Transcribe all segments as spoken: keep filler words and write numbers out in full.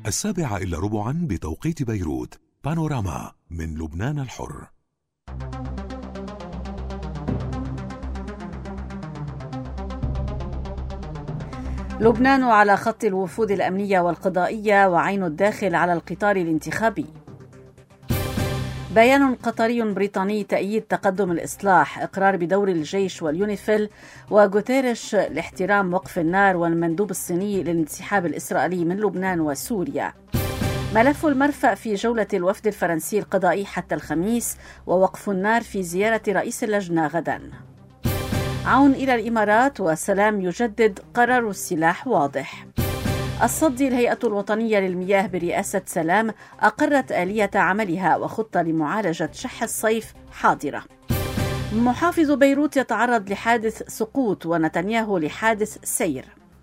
السابعة إلا ربعا بتوقيت بيروت. بانوراما من لبنان الحر. لبنان على خط الوفود الأمنية والقضائية وعين الداخل على القطار الانتخابي. بيان قطري بريطاني تأييد تقدم الإصلاح، إقرار بدور الجيش واليونيفيل وغوتيريش لاحترام وقف النار، والمندوب الصيني للانسحاب الإسرائيلي من لبنان وسوريا. ملف المرفأ في جولة الوفد الفرنسي القضائي حتى الخميس، ووقف النار في زيارة رئيس اللجنة غدا. عون إلى الإمارات وسلام يجدد قرار السلاح واضح. الصدي الهيئة الوطنية للمياه برئاسة سلام أقرت آلية عملها وخطة لمعالجة شح الصيف حاضرة. محافظ بيروت يتعرض لحادث سقوط ونتنياهو لحادث سير.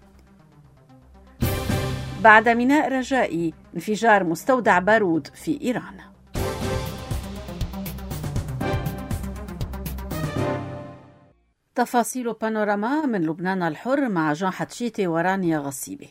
بعد ميناء رجائي انفجار مستودع بارود في إيران. تفاصيل بانوراما من لبنان الحر مع جان حتشيتي ورانيا غصيبي.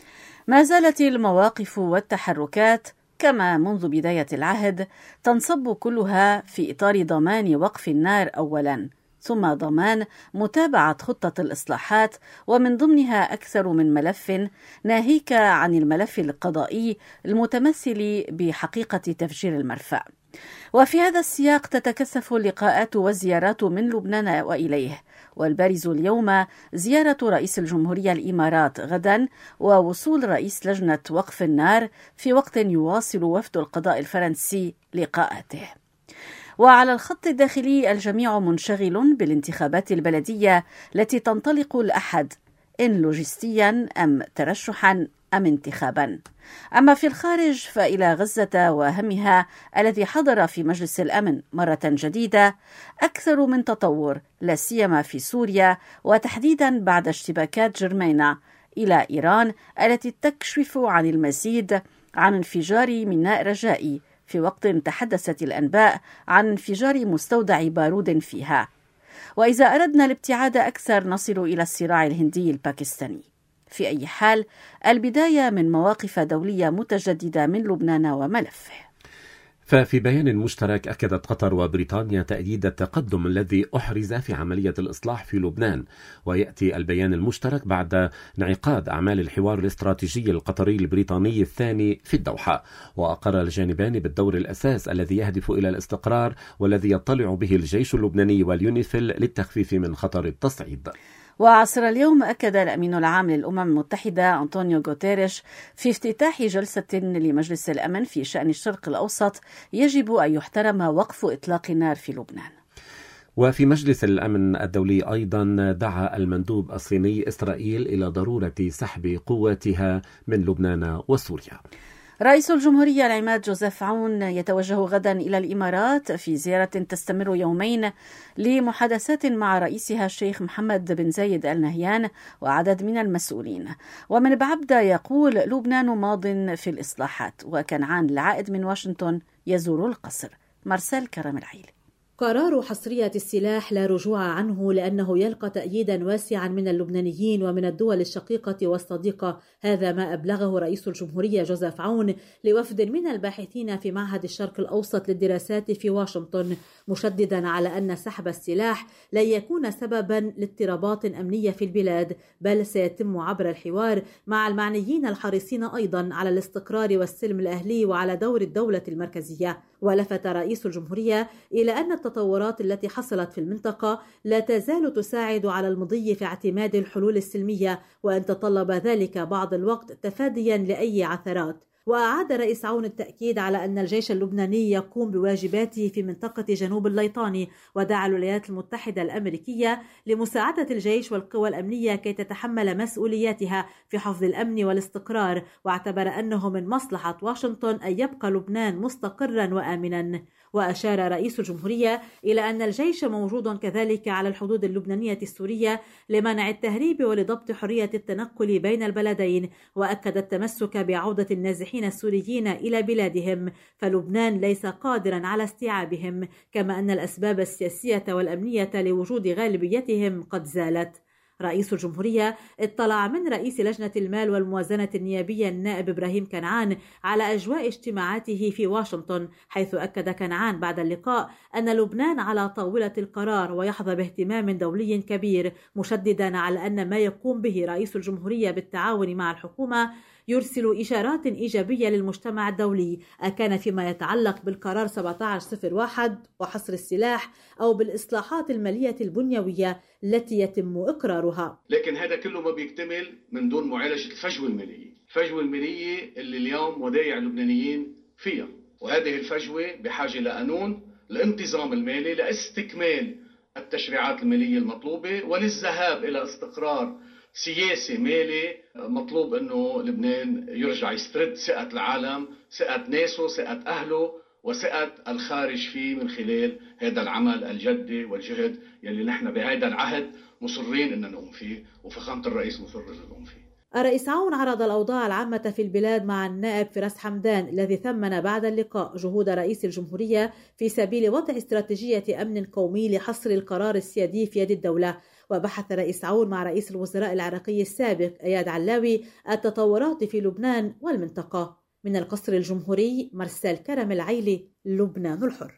ما زالت المواقف والتحركات كما منذ بداية العهد تنصب كلها في إطار ضمان وقف النار أولاً، ثم ضمان متابعة خطة الإصلاحات، ومن ضمنها أكثر من ملف، ناهيك عن الملف القضائي المتمثل بحقيقة تفجير المرفأ. وفي هذا السياق تتكثف اللقاءات والزيارات من لبنان وإليه، والبارز اليوم زيارة رئيس الجمهورية الإمارات غدا، ووصول رئيس لجنة وقف النار في وقت يواصل وفد القضاء الفرنسي لقاءاته. وعلى الخط الداخلي الجميع منشغل بالانتخابات البلدية التي تنطلق الأحد، إن لوجستيا أم ترشحا أم انتخابا. أما في الخارج فإلى غزة وهمها الذي حضر في مجلس الأمن مرة جديدة أكثر من تطور، لا سيما في سوريا، وتحديدا بعد اشتباكات جرمينة، إلى إيران التي تكشف عن المزيد عن انفجار ميناء رجائي، في وقت تحدثت الأنباء عن انفجار مستودع بارود فيها. وإذا أردنا الابتعاد أكثر نصل إلى الصراع الهندي الباكستاني. في أي حال البداية من مواقف دولية متجددة من لبنان وملفه. ففي بيان مشترك أكدت قطر وبريطانيا تأييد التقدم الذي أحرز في عملية الإصلاح في لبنان، ويأتي البيان المشترك بعد انعقاد أعمال الحوار الاستراتيجي القطري البريطاني الثاني في الدوحة، وأقر الجانبان بالدور الأساس الذي يهدف إلى الاستقرار والذي يطلع به الجيش اللبناني واليونيفيل للتخفيف من خطر التصعيد. وعصر اليوم أكد الأمين العام للأمم المتحدة أنطونيو غوتيريش في افتتاح جلسة لمجلس الأمن في شأن الشرق الأوسط يجب أن يحترم وقف إطلاق النار في لبنان. وفي مجلس الأمن الدولي أيضا دعا المندوب الصيني إسرائيل إلى ضرورة سحب قواتها من لبنان وسوريا. رئيس الجمهورية العماد جوزيف عون يتوجه غدا إلى الإمارات في زيارة تستمر يومين لمحادثات مع رئيسها الشيخ محمد بن زايد آل نهيان وعدد من المسؤولين. ومن بعبدة يقول لبنان ماض في الإصلاحات، وكنعان العائد من واشنطن يزور القصر. مارسيل كرم العيلي. قرار حصرية السلاح لا رجوع عنه، لأنه يلقى تأييدا واسعا من اللبنانيين ومن الدول الشقيقة والصديقة. هذا ما أبلغه رئيس الجمهورية جوزيف عون لوفد من الباحثين في معهد الشرق الأوسط للدراسات في واشنطن، مشددا على أن سحب السلاح لن يكون سببا لاضطرابات أمنية في البلاد، بل سيتم عبر الحوار مع المعنيين الحريصين أيضا على الاستقرار والسلم الأهلي وعلى دور الدولة المركزية. ولفت رئيس الجمهورية إلى أن التطورات التي حصلت في المنطقة لا تزال تساعد على المضي في اعتماد الحلول السلمية، وأن تطلب ذلك بعض الوقت تفاديا لأي عثرات. وأعاد رئيس عون التأكيد على أن الجيش اللبناني يقوم بواجباته في منطقة جنوب الليطاني، ودعا الولايات المتحدة الأمريكية لمساعدة الجيش والقوى الأمنية كي تتحمل مسؤولياتها في حفظ الأمن والاستقرار، واعتبر أنه من مصلحة واشنطن أن يبقى لبنان مستقرا وآمنا. وأشار رئيس الجمهورية إلى أن الجيش موجود كذلك على الحدود اللبنانية السورية لمنع التهريب ولضبط حرية التنقل بين البلدين، وأكد التمسك بعودة النازحين السوريين إلى بلادهم، فلبنان ليس قادرا على استيعابهم، كما أن الأسباب السياسية والأمنية لوجود غالبيتهم قد زالت. رئيس الجمهورية اطلع من رئيس لجنة المال والموازنة النيابية النائب إبراهيم كنعان على أجواء اجتماعاته في واشنطن، حيث أكد كنعان بعد اللقاء أن لبنان على طاولة القرار ويحظى باهتمام دولي كبير، مشددا على أن ما يقوم به رئيس الجمهورية بالتعاون مع الحكومة يرسل إشارات إيجابية للمجتمع الدولي، أكان فيما يتعلق بالقرار سبعة عشر صفر واحد وحصر السلاح أو بالإصلاحات المالية البنيوية التي يتم إقرارها. لكن هذا كله ما بيكتمل من دون معالجة الفجوة المالية، الفجوة المالية اللي اليوم ودايع اللبنانيين فيها، وهذه الفجوة بحاجة لقانون الانتظام المالي لاستكمال التشريعات المالية المطلوبة وللذهاب إلى استقرار سياسي مالي. مطلوب أنه لبنان يرجع يسترد ثقة العالم، ثقة ناسه، ثقة أهله، وثقة الخارج فيه من خلال هذا العمل الجدي والجهد يلي نحن بهذا العهد مصرين أن نقوم فيه، وفخامة الرئيس مصر أن نقوم فيه. الرئيس عون عرض الأوضاع العامة في البلاد مع النائب فراس حمدان، الذي ثمن بعد اللقاء جهود رئيس الجمهورية في سبيل وضع استراتيجية أمن قومي لحصر القرار السيادي في يد الدولة. وبحث الرئيس عون مع رئيس الوزراء العراقي السابق اياد علاوي التطورات في لبنان والمنطقة. من القصر الجمهوري مرسال كرم العيلي، لبنان الحر.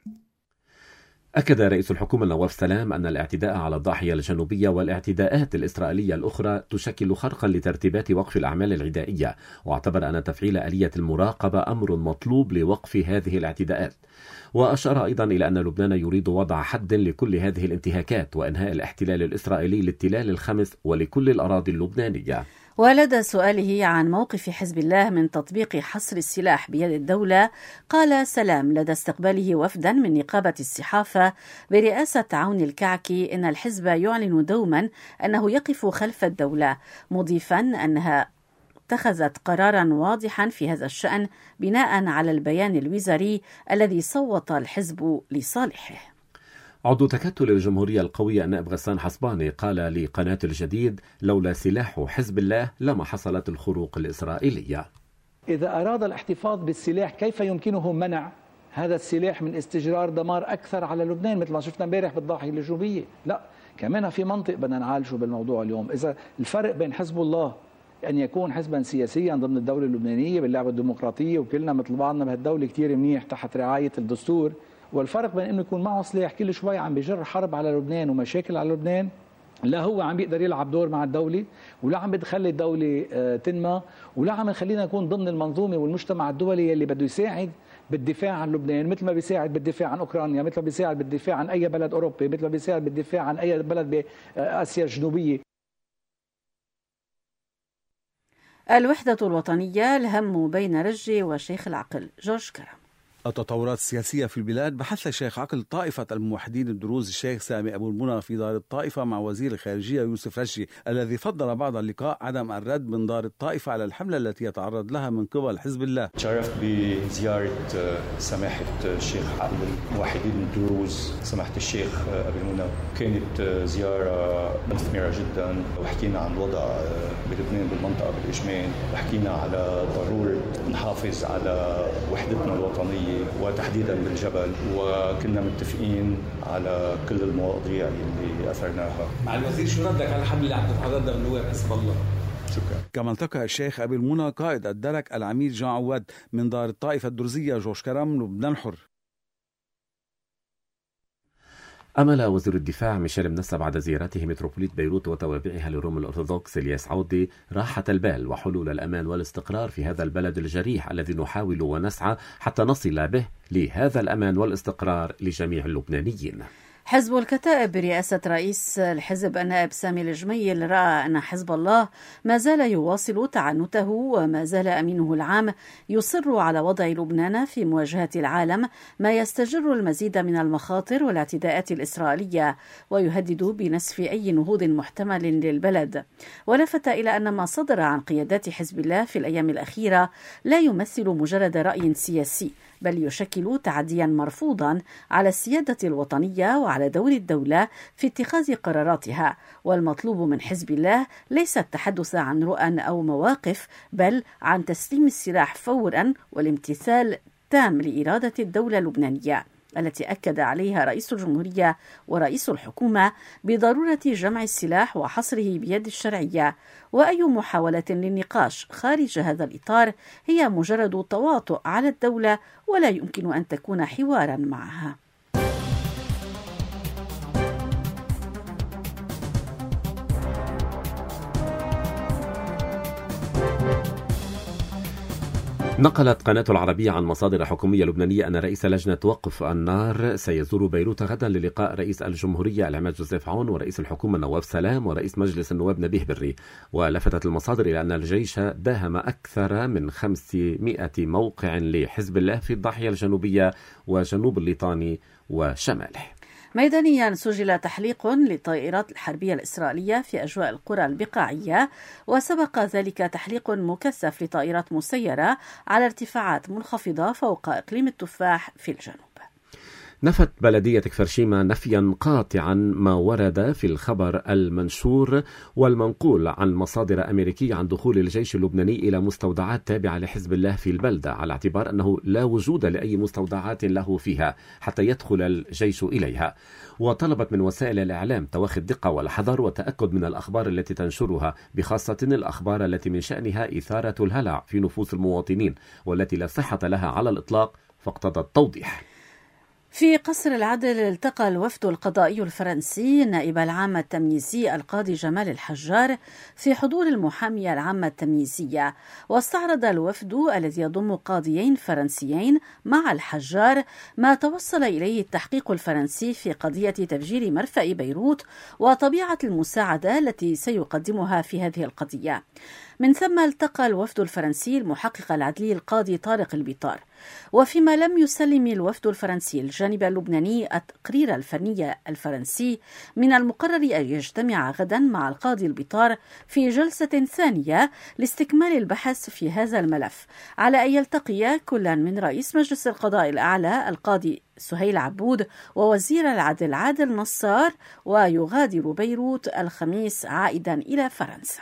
أكد رئيس الحكومة نواف سلام أن الاعتداء على الضاحية الجنوبية والاعتداءات الإسرائيلية الأخرى تشكل خرقا لترتيبات وقف الأعمال العدائية، واعتبر أن تفعيل آلية المراقبة أمر مطلوب لوقف هذه الاعتداءات. وأشار أيضا إلى أن لبنان يريد وضع حد لكل هذه الانتهاكات وإنهاء الاحتلال الإسرائيلي للتلال الخمس ولكل الأراضي اللبنانية. ولدى سؤاله عن موقف حزب الله من تطبيق حصر السلاح بيد الدولة، قال سلام لدى استقباله وفدا من نقابة الصحافة برئاسة عون الكعكي إن الحزب يعلن دوما أنه يقف خلف الدولة، مضيفا أنها اتخذت قرارا واضحا في هذا الشأن بناء على البيان الوزاري الذي صوت الحزب لصالحه. عضو تكتل الجمهورية القوية النائب غسان حصباني قال لقناة الجديد: لولا سلاح حزب الله لما حصلت الخروق الإسرائيلية. إذا أراد الاحتفاظ بالسلاح كيف يمكنه منع هذا السلاح من استجرار دمار أكثر على لبنان مثل ما شفنا امبارح بالضاحية الجنوبية؟ لا، كمان في منطق بدنا نعالجه بالموضوع اليوم. إذا الفرق بين حزب الله أن يكون حزبا سياسيا ضمن الدولة اللبنانية باللعبة الديمقراطية وكلنا مثل بعضنا بهالدولة كتير منيح تحت رعاية الدستور، والفرق بين انه يكون معه سلاح كل شوي عم بيجر حرب على لبنان ومشاكل على لبنان، لا هو عم بيقدر يلعب دور مع الدولة، ولا عم بتخلي الدولة تنمى، ولا عم نخلينا نكون ضمن المنظومة والمجتمع الدولي اللي بده يساعد بالدفاع عن لبنان مثل ما بيساعد بالدفاع عن أوكرانيا، مثل ما بيساعد بالدفاع عن أي بلد أوروبي، مثل ما بيساعد بالدفاع عن أي بلد بآسيا الجنوبية. الوحدة الوطنية، الهم بين رجي وشيخ العقل. جورج كرم. التطورات السياسية في البلاد بحث شيخ عقل طائفة الموحدين الدروز الشيخ سامي أبو المنى في دار الطائفة مع وزير الخارجية يوسف رجي، الذي فضل بعد اللقاء عدم الرد من دار الطائفة على الحملة التي يتعرض لها من قبل حزب الله. تشرفت بزيارة سماحة الشيخ عقل الموحدين الدروز سماحة الشيخ أبو المنى، كانت زيارة مثمرة جدا، وحكينا عن الوضع بلبنان بالمنطقة بالإجمال، وحكينا على ضرورة نحافظ على وحدتنا الوطنية وتحديدا بالجبل، وكنا متفقين على كل المواضيع اللي اثرناها. مع الوزير شو ردك على الحمله اللي عم تتعرض لها من نواب حزب الله؟ شكرا. كما التقى الشيخ أبي المنى قائد الدرك العميد جان عواد من دار الطائفة الدرزية. جورج كرم، لبنان الحر. أمل وزير الدفاع ميشيل منسى بعد زيارته متروبوليت بيروت وتوابعها لروم الأرثوذكس الياس عودي راحة البال وحلول الأمان والاستقرار في هذا البلد الجريح الذي نحاول ونسعى حتى نصل به لهذا الأمان والاستقرار لجميع اللبنانيين. حزب الكتائب برئاسة رئيس الحزب النائب سامي الجميل رأى أن حزب الله ما زال يواصل تعنته وما زال أمينه العام يصر على وضع لبنان في مواجهة العالم، ما يستجر المزيد من المخاطر والاعتداءات الإسرائيلية ويهدد بنسف أي نهوض محتمل للبلد. ولفت إلى أن ما صدر عن قيادات حزب الله في الأيام الأخيرة لا يمثل مجرد رأي سياسي، بل يشكل تعديا مرفوضا على السيادة الوطنية وعلى دور الدولة في اتخاذ قراراتها. والمطلوب من حزب الله ليس التحدث عن رؤى أو مواقف، بل عن تسليم السلاح فورا والامتثال تام لإرادة الدولة اللبنانية. التي أكد عليها رئيس الجمهورية ورئيس الحكومة بضرورة جمع السلاح وحصره بيد الشرعية، وأي محاولة للنقاش خارج هذا الإطار هي مجرد تواطؤ على الدولة ولا يمكن أن تكون حوارا معها. نقلت قناة العربية عن مصادر حكومية لبنانية أن رئيس لجنة وقف النار سيزور بيروت غدا للقاء رئيس الجمهورية العماد جوزيف عون ورئيس الحكومة نواف سلام ورئيس مجلس النواب نبيه بري. ولفتت المصادر إلى أن الجيش داهم أكثر من خمسمائة موقع لحزب الله في الضاحية الجنوبية وجنوب الليطاني وشماله. ميدانيا سجل تحليق للطائرات الحربية الإسرائيلية في أجواء القرى البقاعية، وسبق ذلك تحليق مكثف لطائرات مسيرة على ارتفاعات منخفضة فوق إقليم التفاح في الجنوب. نفت بلدية كفرشيما نفيا قاطعا ما ورد في الخبر المنشور والمنقول عن مصادر أمريكية عن دخول الجيش اللبناني إلى مستودعات تابعة لحزب الله في البلدة، على اعتبار أنه لا وجود لأي مستودعات له فيها حتى يدخل الجيش إليها. وطلبت من وسائل الإعلام توخي الدقة والحذر والتأكد من الأخبار التي تنشرها، بخاصة الأخبار التي من شأنها إثارة الهلع في نفوس المواطنين والتي لا صحة لها على الإطلاق، فاقتضت توضيح. في قصر العدل التقى الوفد القضائي الفرنسي النائب العام التمييزي القاضي جمال الحجار في حضور المحامية العامة التمييزية، واستعرض الوفد الذي يضم قاضيين فرنسيين مع الحجار ما توصل إليه التحقيق الفرنسي في قضية تفجير مرفأ بيروت وطبيعة المساعدة التي سيقدمها في هذه القضية. من ثم التقى الوفد الفرنسي المحقق العدلي القاضي طارق البيطار. وفيما لم يسلم الوفد الفرنسي الجانب اللبناني التقرير الفني الفرنسي، من المقرر أن يجتمع غدا مع القاضي البيطار في جلسة ثانية لاستكمال البحث في هذا الملف، على أن يلتقي كل من رئيس مجلس القضاء الأعلى القاضي سهيل عبود ووزير العدل عادل نصار، ويغادر بيروت الخميس عائدا إلى فرنسا.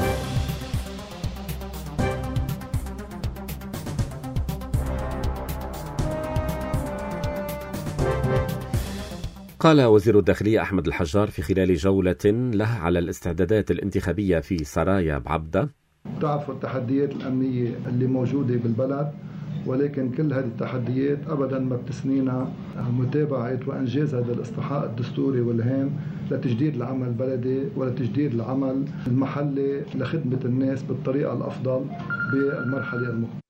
قال وزير الداخلية أحمد الحجار في خلال جولة له على الاستعدادات الانتخابية في سرايا بعبدة: تعرفوا التحديات الأمنية اللي موجودة بالبلد، ولكن كل هذه التحديات أبدا ما بتسنينا متابعة وإنجاز هذا الاصلاح الدستوري والهام لتجديد العمل البلدي ولتجديد العمل المحلي لخدمة الناس بالطريقة الأفضل بالمرحلة المقبلة.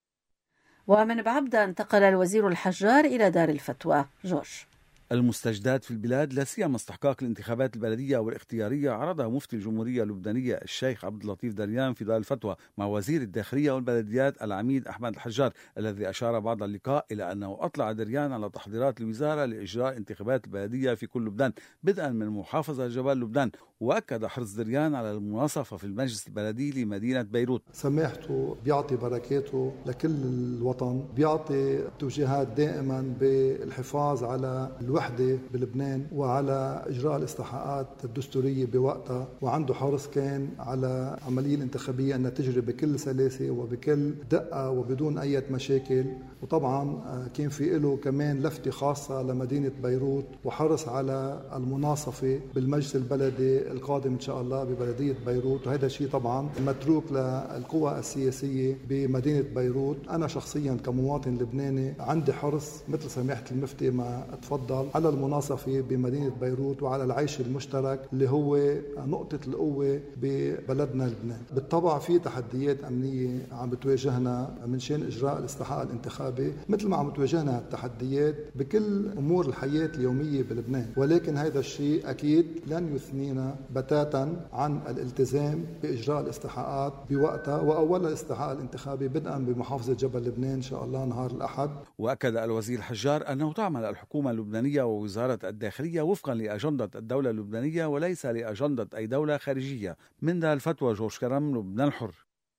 ومن بعبدة انتقل الوزير الحجار إلى دار الفتوى. جورج. المستجدات في البلاد لا سيما استحقاق الانتخابات البلديه والاختياريه عرضها مفتي الجمهوريه اللبنانيه الشيخ عبد اللطيف دريان في دار الفتوى مع وزير الداخليه والبلديات العميد احمد الحجار، الذي اشار بعد اللقاء الى انه اطلع دريان على تحضيرات الوزاره لاجراء انتخابات البلديه في كل لبنان بدءا من محافظه جبال لبنان، واكد حرص دريان على المناصفه في المجلس البلدي لمدينه بيروت. سماحته بيعطي بركاته لكل الوطن، بيعطي توجيهات دائما بالحفاظ على الوحدة بلبنان وعلى إجراء الاستحقاقات الدستورية بوقتها، وعنده حرص كان على العملية الانتخابية أنها تجري بكل سلاسة وبكل دقة وبدون أي مشاكل. وطبعا كان في له كمان لفتة خاصة لمدينة بيروت وحرص على المناصفة بالمجلس البلدي القادم إن شاء الله ببلدية بيروت، وهذا شيء طبعا متروك للقوى السياسية بمدينة بيروت. أنا شخصيا كمواطن لبناني عندي حرص مثل سماحة المفتي ما تفضل على المناصفة بمدينة بيروت وعلى العيش المشترك اللي هو نقطة القوة ببلدنا لبنان. بالطبع في تحديات أمنية عم بتواجهنا من شان إجراء الاستحقاق الانتخابي، مثل ما عم بتواجهنا التحديات بكل أمور الحياة اليومية بلبنان، ولكن هذا الشيء أكيد لن يثنينا بتاتا عن الالتزام بإجراء الاستحقاقات بوقتها، وأول الاستحقاق الانتخابي بدءا بمحافظة جبل لبنان إن شاء الله نهار الأحد. وأكد الوزير الحجار أنه تعمل الحكومة اللبنانية ووزارة الداخلية وفقا لأجندة الدولة اللبنانية وليس لأجندة أي دولة خارجية. من دار الفتوى جورج كرم، لبنان الحر.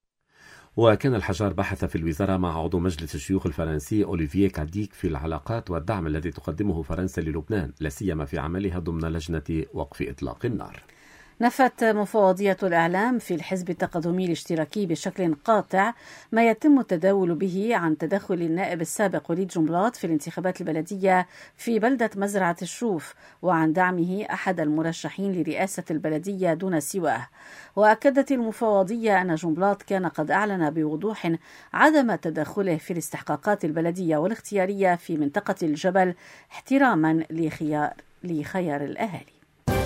وكان الحجار بحث في الوزارة مع عضو مجلس الشيوخ الفرنسي أوليفييه كاديك في العلاقات والدعم الذي تقدمه فرنسا للبنان، لا سيما في عملها ضمن لجنة وقف إطلاق النار. نفت مفوضية الإعلام في الحزب التقدمي الاشتراكي بشكل قاطع ما يتم التداول به عن تدخل النائب السابق وليد جنبلاط في الانتخابات البلدية في بلدة مزرعة الشوف وعن دعمه أحد المرشحين لرئاسة البلدية دون سواه. وأكدت المفوضية أن جنبلاط كان قد أعلن بوضوح عدم تدخله في الاستحقاقات البلدية والاختيارية في منطقة الجبل احتراما لخيار, لخيار الأهالي.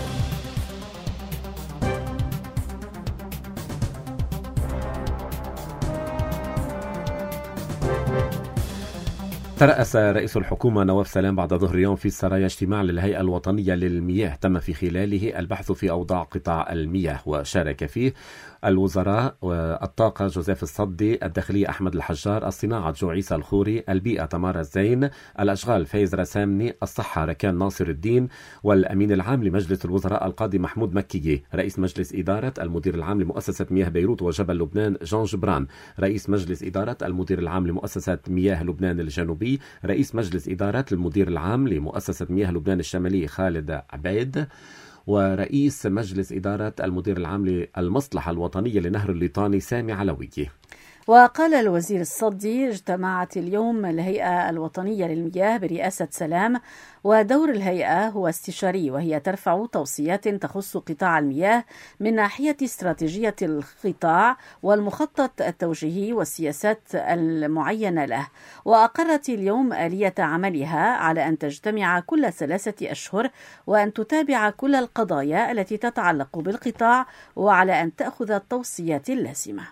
ترأس رئيس الحكومة نواف سلام بعد ظهر اليوم في السرايا اجتماع للهيئة الوطنية للمياه تم في خلاله البحث في أوضاع قطاع المياه، وشارك فيه الوزراء والطاقة جوزيف الصدي، الداخلية أحمد الحجار، الصناعة جو عيسى الخوري، البيئة تمارا الزين، الأشغال فايز رسامني، الصحة ركان ناصر الدين، والأمين العام لمجلس الوزراء القاضي محمود مكي، رئيس مجلس إدارة المدير العام لمؤسسة مياه بيروت وجبل لبنان جان جبران، رئيس مجلس إدارة المدير العام لمؤسسة مياه لبنان الجنوبي، رئيس مجلس إدارة المدير العام لمؤسسة مياه لبنان الشمالي خالد عبيد، ورئيس مجلس إدارة المدير العام للمصلحة الوطنية لنهر الليطاني سامي علوي. وقال الوزير الصدي: اجتمعت اليوم الهيئة الوطنية للمياه برئاسة سلام، ودور الهيئة هو استشاري، وهي ترفع توصيات تخص قطاع المياه من ناحية استراتيجية القطاع والمخطط التوجيهي والسياسات المعينة له. وأقرت اليوم آلية عملها على أن تجتمع كل ثلاثة أشهر وأن تتابع كل القضايا التي تتعلق بالقطاع، وعلى أن تأخذ التوصيات اللازمة.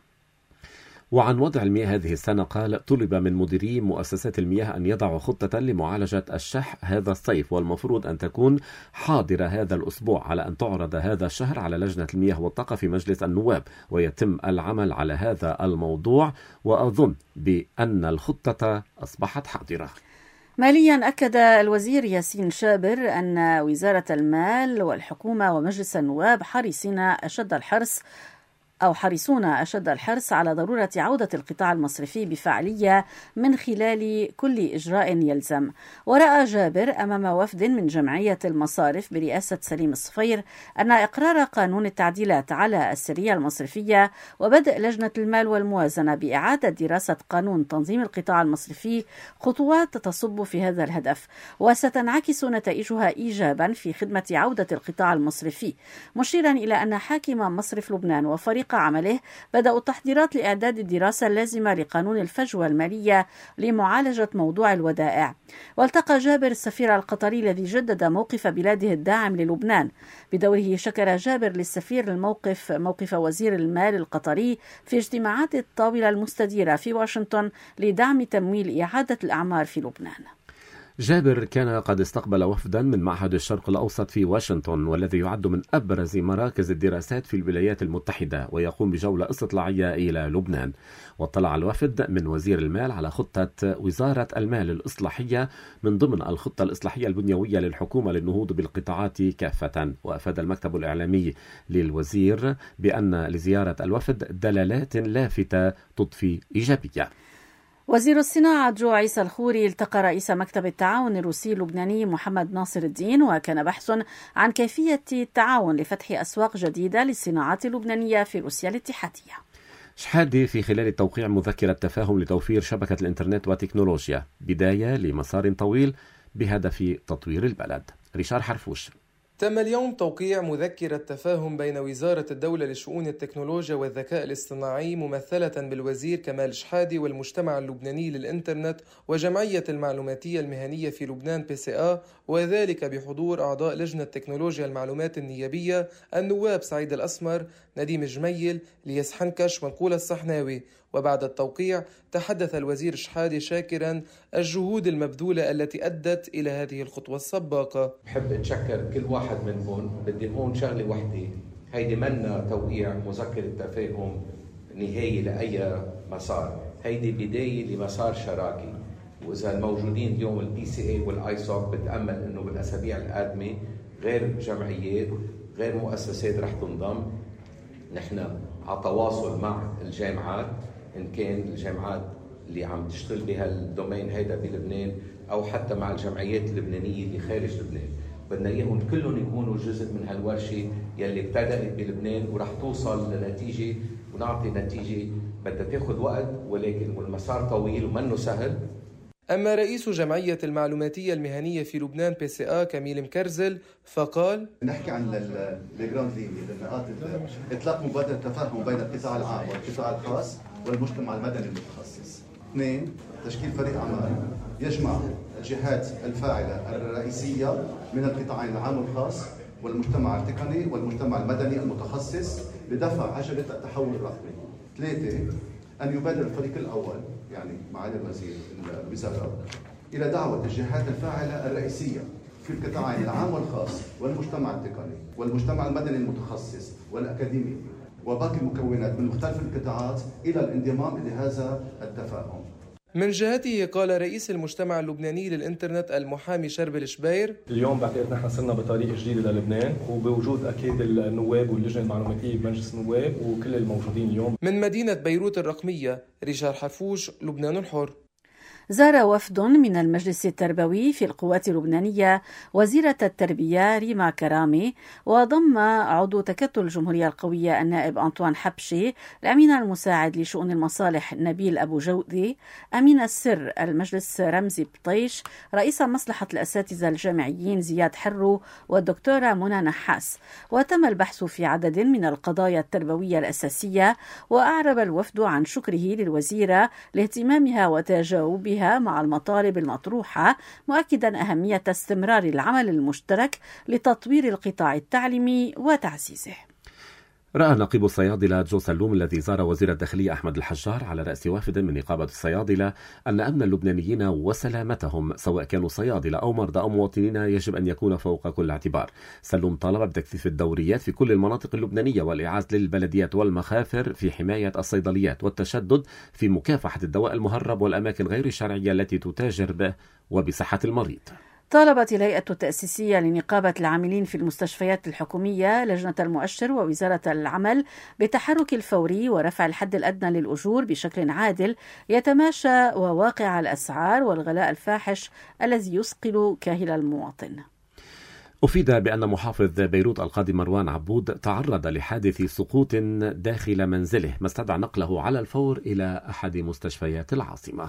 وعن وضع المياه هذه السنة قال: طلب من مديري مؤسسات المياه أن يضعوا خطة لمعالجة الشح هذا الصيف، والمفروض أن تكون حاضرة هذا الأسبوع على أن تعرض هذا الشهر على لجنة المياه والطاقة في مجلس النواب، ويتم العمل على هذا الموضوع، وأظن بأن الخطة أصبحت حاضرة. ماليا أكد الوزير ياسين شابر أن وزارة المال والحكومة ومجلس النواب حريصين أشد الحرص أو حريصون أشد الحرص على ضرورة عودة القطاع المصرفي بفعالية من خلال كل إجراء يلزم. ورأى جابر أمام وفد من جمعية المصارف برئاسة سليم الصفير أن إقرار قانون التعديلات على السرية المصرفية وبدء لجنة المال والموازنة بإعادة دراسة قانون تنظيم القطاع المصرفي خطوات تصب في هذا الهدف، وستنعكس نتائجها إيجابا في خدمة عودة القطاع المصرفي، مشيرا إلى أن حاكم مصرف لبنان وفريق عمله بدأوا التحضيرات لإعداد الدراسة اللازمة لقانون الفجوة المالية لمعالجة موضوع الودائع. والتقى جابر السفير القطري الذي جدد موقف بلاده الداعم للبنان. بدوره شكر جابر للسفير الموقف موقف وزير المال القطري في اجتماعات الطاولة المستديرة في واشنطن لدعم تمويل إعادة الأعمار في لبنان. جابر كان قد استقبل وفدا من معهد الشرق الأوسط في واشنطن، والذي يعد من أبرز مراكز الدراسات في الولايات المتحدة، ويقوم بجولة استطلاعية إلى لبنان. واطلع الوفد من وزير المال على خطة وزارة المال الإصلاحية من ضمن الخطة الإصلاحية البنيوية للحكومة للنهوض بالقطاعات كافة. وأفاد المكتب الإعلامي للوزير بأن لزيارة الوفد دلالات لافتة تضفي إيجابية. وزير الصناعة جو عيسى الخوري التقى رئيس مكتب التعاون الروسي اللبناني محمد ناصر الدين، وكان بحث عن كيفية التعاون لفتح أسواق جديدة للصناعات اللبنانية في روسيا الاتحادية. شحادي في خلال التوقيع مذكرة تفاهم لتوفير شبكة الإنترنت وتكنولوجيا، بداية لمسار طويل بهدف تطوير البلد. ريشار حرفوش. تم اليوم توقيع مذكرة تفاهم بين وزارة الدولة لشؤون التكنولوجيا والذكاء الاصطناعي ممثلة بالوزير كمال شحادي والمجتمع اللبناني للإنترنت وجمعية المعلوماتية المهنية في لبنان بي سي إيه، وذلك بحضور أعضاء لجنة تكنولوجيا المعلومات النيابية النواب سعيد الأسمر، نديم جميل، ليس حنكش ونقول الصحناوي. وبعد التوقيع تحدث الوزير شحادي شاكرا الجهود المبذولة التي أدت إلى هذه الخطوة السباقة. بحب أتشكر كل واحد منهم. بدي هون شغلة وحدة، هيدي منا توقيع مذكرة تفاهم نهائي لأي مسار، هيدي بداية لمسار شراكي. وإذا الموجودين اليوم البي سي اي والايسوك بتأمل إنه بالأسابيع القادمة غير جمعيات غير مؤسسات رح تنضم. نحن على تواصل مع الجامعات، إن كان الجامعات اللي عم تشتغل بها الدومين هيدا بلبنان أو حتى مع الجمعيات اللبنانية اللي خارج لبنان. بدنا إياهم كلهم يكونوا جزء من هالورشة يلي ابتدأت بلبنان ورح توصل لنتيجة ونعطي نتيجة بدها تاخد وقت، ولكن والمسار طويل ومنه سهل. أما رئيس جمعية المعلوماتية المهنية في لبنان بي سي آ كميل مكرزل فقال: نحكي عن الجراند ليني، النقاط إطلاق مبادرة تفاهم بين القطاع العام والقطاع الخاص والمجتمع المدني المتخصص. اثنين، تشكيل فريق عمل يجمع الجهات الفاعلة الرئيسية من القطاعين العام والخاص والمجتمع التقني والمجتمع المدني المتخصص لدفع عجلة التحول الرقمي. ثلاثة، أن يبادر الفريق الأول يعني معالي الوزير الوزارة إلى دعوة الجهات الفاعلة الرئيسية في القطاعين العام والخاص والمجتمع التقني والمجتمع المدني المتخصص والأكاديمي وباقي المكونات من مختلف القطاعات إلى الانضمام لهذا التفاهم. من جهته قال رئيس المجتمع اللبناني للإنترنت المحامي شربل شبير: اليوم بعتقد نحن صرنا بطريق جديد للبنان، وبوجود أكيد النواب واللجنة المعلوماتية بمجلس النواب وكل الموجودين اليوم. من مدينة بيروت الرقمية ريشار حفوش، لبنان الحر. زار وفد من المجلس التربوي في القوات اللبنانية وزيرة التربية ريما كرامي، وضم عضو تكتل الجمهورية القوية النائب أنطوان حبشي، الأمين المساعد لشؤون المصالح نبيل أبو جودي، أمين السر المجلس رمزي بطيش، رئيس مصلحة الأساتذة الجامعيين زياد حرو، والدكتورة منى نحاس. وتم البحث في عدد من القضايا التربوية الأساسية، وأعرب الوفد عن شكره للوزيرة لاهتمامها وتجاوبها مع المطالب المطروحة، مؤكدا أهمية استمرار العمل المشترك لتطوير القطاع التعليمي وتعزيزه. رأى نقيب الصيادلة جو سلوم الذي زار وزير الداخلية أحمد الحجار على رأس وافد من نقابة الصيادلة أن أمن اللبنانيين وسلامتهم سواء كانوا صيادلة أو مرضى أو مواطنين يجب أن يكون فوق كل اعتبار. سلوم طالب بتكثيف الدوريات في كل المناطق اللبنانية والإعاز للبلديات والمخافر في حماية الصيدليات والتشدد في مكافحة الدواء المهرب والأماكن غير الشرعية التي تتاجر به وبصحة المريض. طالبت الهيئة التأسيسية لنقابة العاملين في المستشفيات الحكومية لجنة المؤشر ووزارة العمل بالتحرك الفوري ورفع الحد الأدنى للأجور بشكل عادل يتماشى وواقع الأسعار والغلاء الفاحش الذي يثقل كاهل المواطن. أفيد بأن محافظ بيروت القاضي مروان عبود تعرض لحادث سقوط داخل منزله، ما استدعى نقله على الفور إلى أحد مستشفيات العاصمة.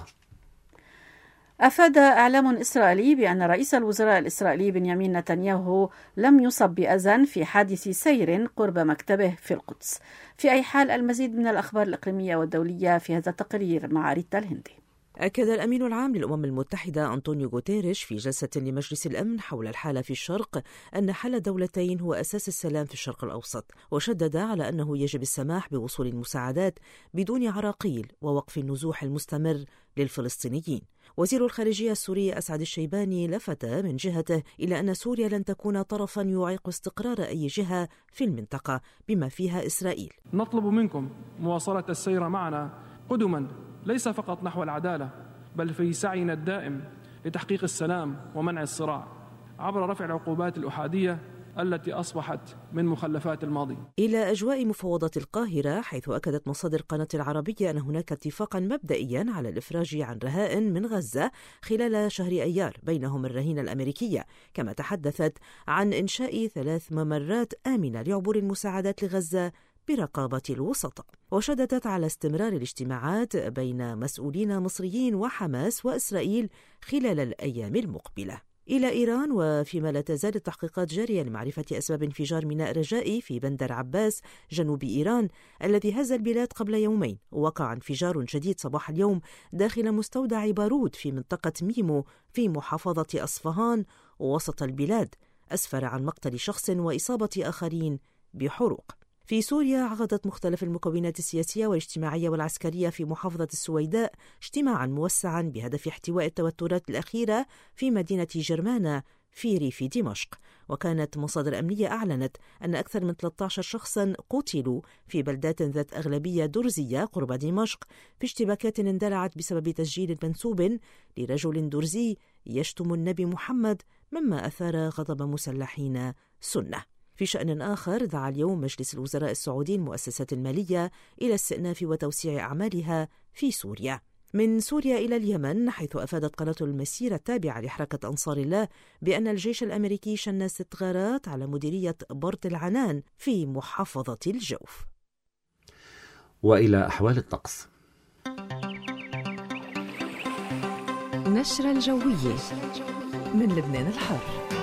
أفاد إعلام إسرائيلي بأن رئيس الوزراء الإسرائيلي بنيامين نتنياهو لم يصب بأذى في حادث سير قرب مكتبه في القدس. في أي حال، المزيد من الأخبار الإقليمية والدولية في هذا التقرير مع ريتا الهندي. أكد الأمين العام للأمم المتحدة أنطونيو غوتيريش في جلسة لمجلس الأمن حول الحالة في الشرق أن حل الدولتين هو أساس السلام في الشرق الأوسط، وشدد على أنه يجب السماح بوصول المساعدات بدون عراقيل ووقف النزوح المستمر للفلسطينيين. وزير الخارجية السوري أسعد الشيباني لفت من جهته إلى أن سوريا لن تكون طرفا يعيق استقرار أي جهة في المنطقة بما فيها إسرائيل. نطلب منكم مواصلة السير معنا قدما ليس فقط نحو العدالة، بل في سعينا الدائم لتحقيق السلام ومنع الصراع عبر رفع العقوبات الأحادية التي أصبحت من مخلفات الماضي. إلى أجواء مفاوضة القاهرة، حيث أكدت مصادر قناة العربية أن هناك اتفاقا مبدئيا على الإفراج عن رهائن من غزة خلال شهر أيار بينهم الرهينة الأمريكية، كما تحدثت عن إنشاء ثلاث ممرات آمنة لعبور المساعدات لغزة برقابة الوسطاء. وشددت على استمرار الاجتماعات بين مسؤولين مصريين وحماس وإسرائيل خلال الأيام المقبلة. إلى إيران، وفيما لا تزال التحقيقات جارية لمعرفة أسباب انفجار ميناء رجائي في بندر عباس جنوب إيران الذي هز البلاد قبل يومين، وقع انفجار جديد صباح اليوم داخل مستودع بارود في منطقة ميمو في محافظة أصفهان وسط البلاد، أسفر عن مقتل شخص وإصابة آخرين بحروق. في سوريا، عقدت مختلف المكونات السياسية والاجتماعية والعسكرية في محافظة السويداء اجتماعا موسعا بهدف احتواء التوترات الأخيرة في مدينة جرمانة في ريف دمشق. وكانت مصادر أمنية أعلنت أن أكثر من ثلاثة عشر شخصا قتلوا في بلدات ذات أغلبية درزية قرب دمشق في اشتباكات اندلعت بسبب تسجيل منسوب لرجل درزي يشتم النبي محمد، مما أثار غضب مسلحين سنة. في شأن آخر، دعا اليوم مجلس الوزراء السعودي المؤسسات المالية إلى استئناف وتوسيع أعمالها في سوريا. من سوريا إلى اليمن، حيث أفادت قناة المسيرة التابعة لحركة أنصار الله بأن الجيش الأمريكي شن ست غارات على مديرية برط العنان في محافظة الجوف. وإلى أحوال الطقس. نشرة الجوية من لبنان الحر.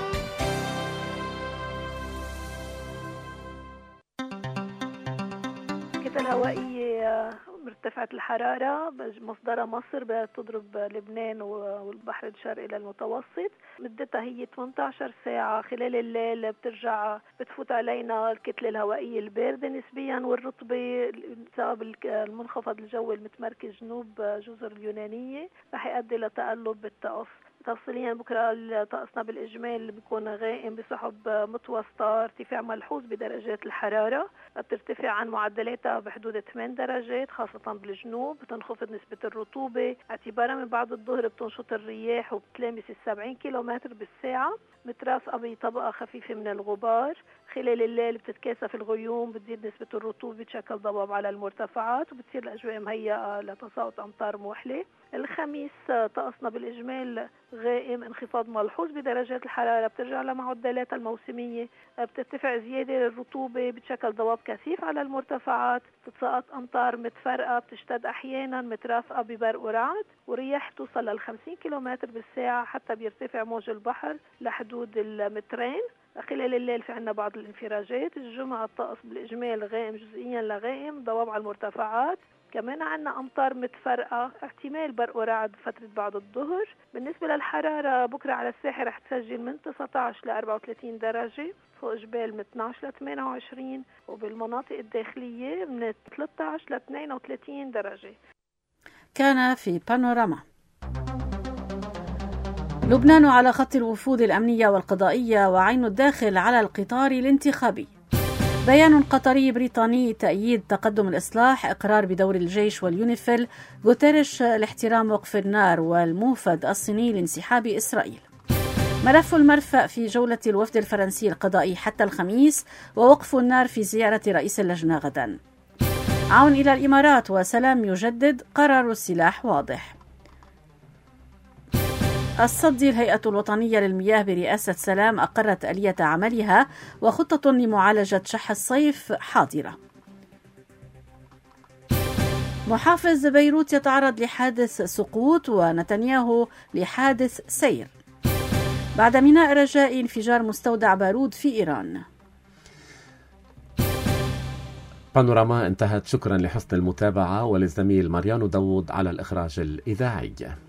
الكتل الهوائية مرتفعة الحرارة مصدرها مصر بتضرب لبنان والبحر الشرقي إلى المتوسط. مدتها هي ثمانية عشر ساعة. خلال الليل بترجع بتفوت علينا الكتلة الهوائية الباردة نسبيا والرطبة بسبب المنخفض الجوي المتمركز جنوب جزر اليونانية رح يؤدي لتقلب بالطقس. تفصيليا بكره طقسنا بالاجمال بيكون غائم بسحب متوسطه، ارتفاع ملحوظ بدرجات الحراره، بترتفع عن معدلاتها بحدود ثمانية درجات خاصه بالجنوب. بتنخفض نسبه الرطوبه اعتبارا من بعد الظهر، بتنشط الرياح وبتلامس السبعين كيلومتر بالساعه، مترافقه بطبقه خفيفه من الغبار. خلال الليل بتتكاثف الغيوم، بتزيد نسبه الرطوبه بشكل ضباب على المرتفعات، وبتصير الاجواء مهيئه لتساقط امطار موحله. الخميس طقسنا بالاجمال غائم، انخفاض ملحوظ بدرجات الحراره، بترجع لمعدلاتها الموسميه، بترتفع زياده الرطوبه بشكل ضباب كثيف على المرتفعات، بتتساقط امطار متفرقه، بتشتد احيانا مترافقه ببرق ورعد، والرياح توصل لل خمسين كيلومتر بالساعه، حتى بيرتفع موج البحر لحدود المترين. خلال الليل في عنا بعض الانفراجات. الجمعة الطقس بالإجمال غائم جزئيا لغائم، ضباب على المرتفعات. كمان عنا أمطار متفرقة، احتمال برق ورعد فترة بعد الظهر. بالنسبة للحرارة بكرة على الساحل رح تسجل من تسعة عشر ل أربعة وثلاثين درجة، فوق جبال من اثني عشر ل ثمانية وعشرين، وبالمناطق الداخلية من ثلاثة عشر ل اثنين وثلاثين درجة. كان في بانوراما. لبنان على خط الوفود الأمنية والقضائية وعين الداخل على القطار الانتخابي. بيان قطري بريطاني تأييد تقدم الإصلاح، إقرار بدور الجيش واليونيفيل، غوتيريش الاحترام وقف النار، والموفد الصيني لانسحاب إسرائيل. ملف المرفأ في جولة الوفد الفرنسي القضائي حتى الخميس، ووقف النار في زيارة رئيس اللجنة غدا. عون إلى الإمارات وسلام يجدد، قرار السلاح واضح. الصدي الهيئة الوطنية للمياه برئاسة سلام أقرت آلية عملها وخطة لمعالجة شح الصيف حاضرة. محافظ بيروت يتعرض لحادث سقوط، ونتنياهو لحادث سير. بعد ميناء رجاء انفجار مستودع بارود في إيران. بانوراما انتهت. شكرا لحسن المتابعة، وللزميل ماريانو داوود على الإخراج الإذاعي.